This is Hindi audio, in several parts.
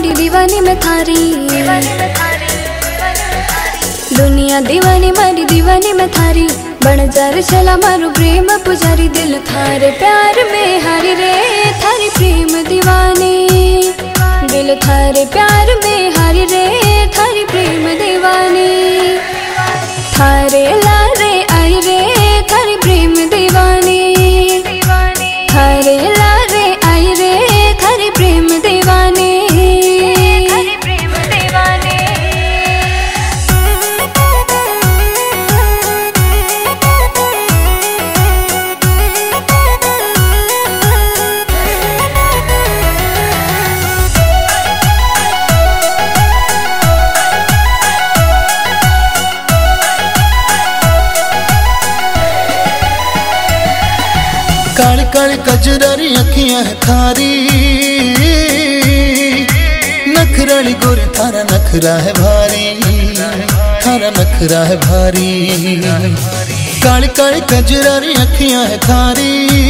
मारी दीवानी में थारी, दुनिया दीवानी मारी दीवानी में थारी। बन जार चला मारू प्रेम पुजारी, दिल थारे प्यार में हारी रे थारी प्रेम दीवानी। दिल थारे प्यार में हारी रे थारी प्रेम दीवानी। थारे लारे आई रे थारी प्रेम दीवानी, थारे लारे आई रे थारी प्रेम दीवानी। काली काली कजरारी अखियां है थारी, नखराली गोरी थारा नखरा है भारी, थारा नखरा है भारी। काली काली कजरारी अखियां है थारी,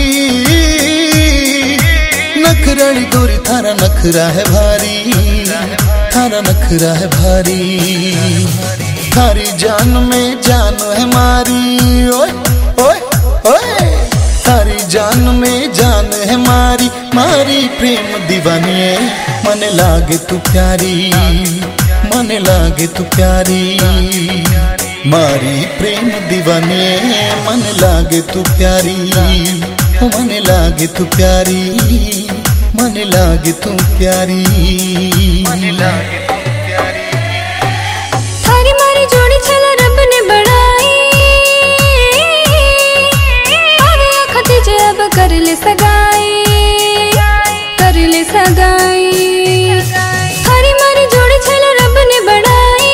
नखराली गोरी थारा नखरा है भारी, थारा नखरा है भारी। थारी जान में जान है मारी, ओए ओए ओए। थारी जान में जान है मारी, मारी प्रेम दीवानी। मन लागे तू प्यारी, मन लागे तू प्यारी, मारी प्रेम दीवानी। मन लागे तू प्यारी, मन लागे तू प्यारी, मन लागे तू प्यारी, मन लागे तू प्यारी। थारी मारी जोड़ी छला रब ने बनाई, अब कर ले सगाई, कर ले सगाई। थारी मारी जोड़ी छला रब ने बनाई,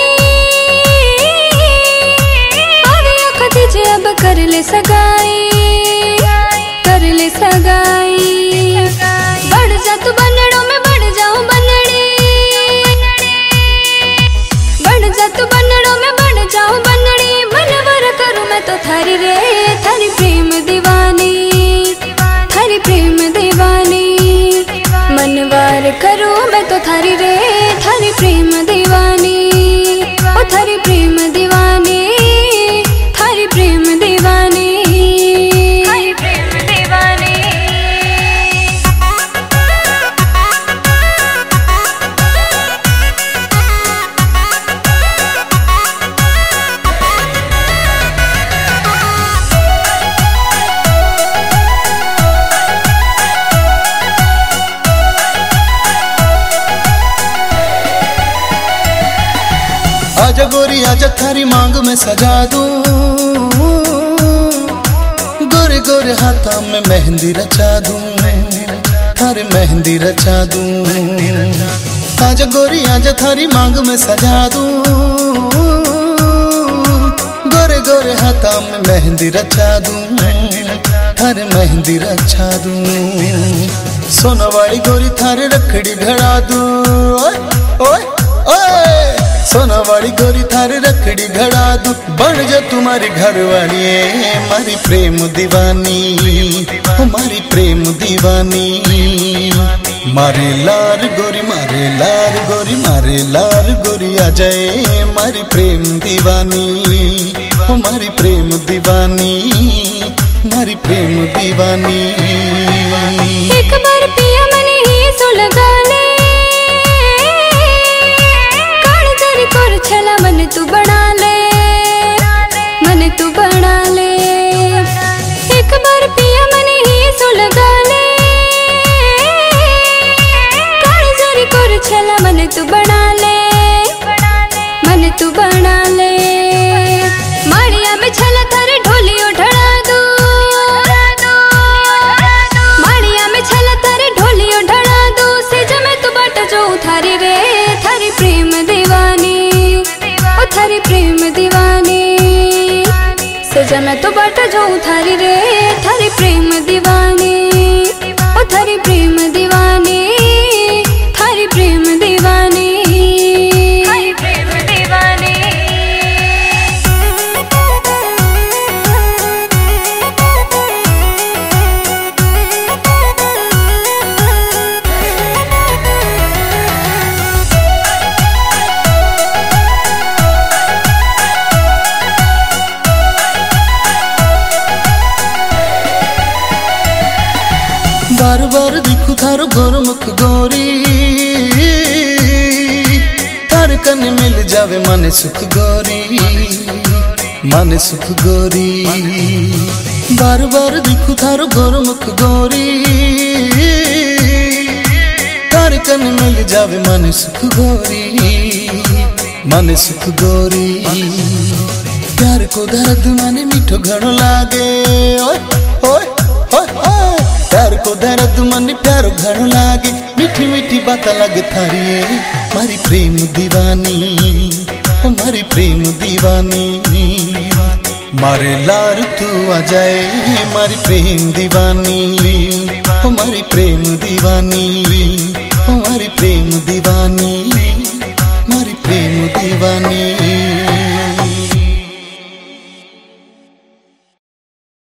अब कर ले सगाई, कर ले सगाई। बढ़ जा तू बनड़ों में बढ़ जाऊं बनड़ी, बढ़ जा तू बनड़ों में बढ़ जाऊं बनड़ी। मनवर करूं मैं तो थारी रे थारी प्रेम दीवानी, थारी प्रेम दीवानी। मनवार करूं मैं तो थारी रे थारी प्रेम दीवानी, ओ थारी प्रेम दीवानी, थारी प्रेम दीवानी, थारी प्रेम दीवानी। आजा गोरी आजा थारी मांग में सजा दूं, गोरे गोरे हाथों में मेहंदी रचा दूं, थारी मेहंदी रचा दूं। आजा गोरी आजा थारी मांग में सजा दूं, गोरे गोरे हाथों में मेहंदी रचा दूं, थारे मेहंदी रचा दूं। सोना वाली गोरी थारे रखड़ी घड़ा दूं, ओए ओए ओए। सोना वाली गोरी थारे रखड़ी घड़ा दूं, बन जा तुम्हारी घर वाली मारी प्रेम दीवानी, हमारी प्रेम दीवानी। मारे लार गोरी मारे लार गोरी, मारे लार गोरी आ जाए मारी प्रेम दीवानी, हमारी प्रेम दीवानी, मारी प्रेम दीवानी। एक बार पिया मने ही सो लगा ले, कर छला मन तू बना ले, मन तू बना ले। एक बार पिया मने ही सो लगा ले, काली कर छला मन तू बना ले, मन तू बना ले। माड़िया में छला थारे ढोलियो ढड़ा दू, माड़िया में छला थारे ढोलियो ढड़ा दू। सेज में तू बाट जो थारी रे थारी प्रेम दीवानी, थारी प्रेम दीवानी। सजा मैं तो बाट जाऊं थारी रे थारी प्रेम दीवानी, ओ थारी प्रेम दीवानी, थारी प्रेम दीवानी, थारी प्रेम दीवानी। बार बार दिखू थारो गोरमुख गोरी, थारे कने मिल जावे माने सुख गोरी, माने सुख गोरी। बार बार दिखू थारो गोरमुख गोरी, थारे कने मिल जावे माने सुख गोरी, माने सुख गोरी। प्यार को दर्द माने मीठो घणो लागे, ओए ओए ओए ओए। प्यार को दर्द माने प्यारो घणो लागे, मीठी मीठी बात लगे थारी मारी प्रेम दीवानी, ओ मारी प्रेम दीवानी। मारे लार तू आ जाए मारी प्रेम दीवानी, ओ मारी प्रेम दीवानी।